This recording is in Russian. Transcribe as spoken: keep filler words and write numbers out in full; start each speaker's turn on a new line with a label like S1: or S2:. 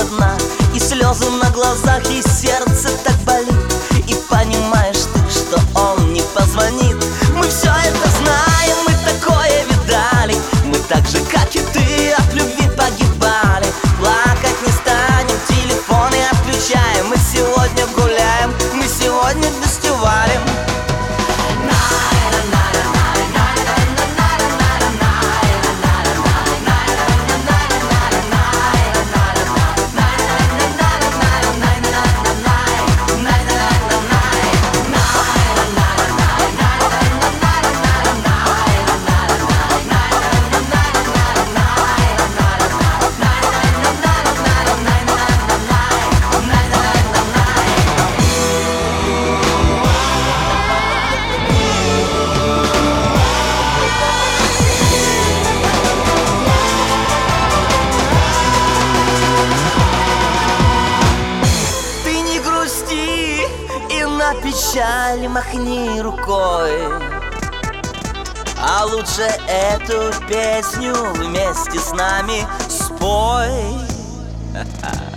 S1: со дна, и слезы на глазах, и сердце так болит. И понимаешь ты, что он не позвонит. Мы все это знаем, мы такое видали. Мы так же, как и ты, от любви погибали. Плакать не станем, телефоны отключаем. Мы сегодня гуляем, мы сегодня вместе валим. На печаль махни рукой, а лучше эту песню вместе с нами спой.